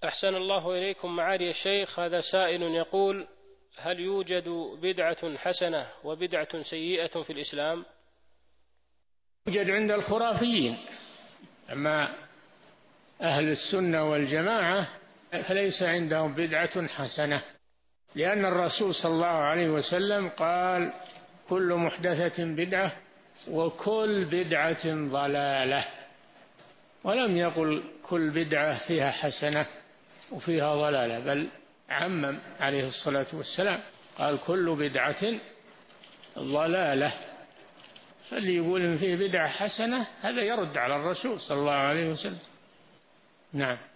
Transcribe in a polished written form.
أحسن الله إليكم معالي الشيخ. هذا سائل يقول: هل يوجد بدعة حسنة وبدعة سيئة في الإسلام؟ يوجد عند الخرافيين، أما أهل السنة والجماعة فليس عندهم بدعة حسنة، لأن الرسول صلى الله عليه وسلم قال: كل محدثة بدعة وكل بدعة ضلالة، ولم يقل كل بدعة فيها حسنة وفيها ضلالة، بل عمم عليه الصلاة والسلام قال: كل بدعة ضلالة. فاللي يقول إن فيه بدعة حسنة هذا يرد على الرسول صلى الله عليه وسلم. نعم.